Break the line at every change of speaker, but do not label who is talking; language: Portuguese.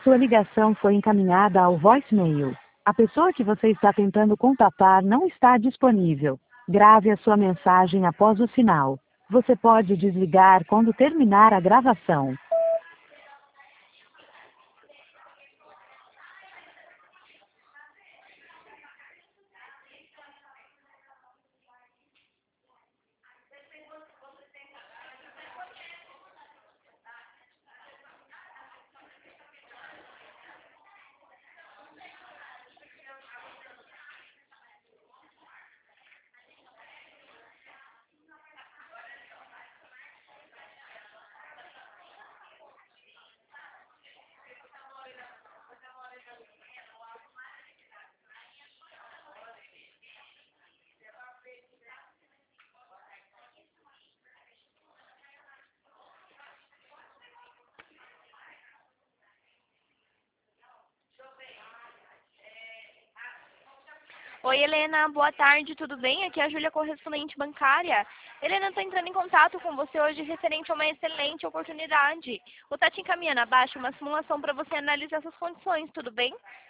Sua ligação foi encaminhada ao voicemail. A pessoa que você está tentando contatar não está disponível. Grave a sua mensagem após o sinal. Você pode desligar quando terminar a gravação.
Oi, Helena, boa tarde, tudo bem? Aqui é a Júlia, correspondente bancária. Helena, estou entrando em contato com você hoje referente a uma excelente oportunidade. Vou estar te encaminhando abaixo uma simulação para você analisar suas condições, tudo bem?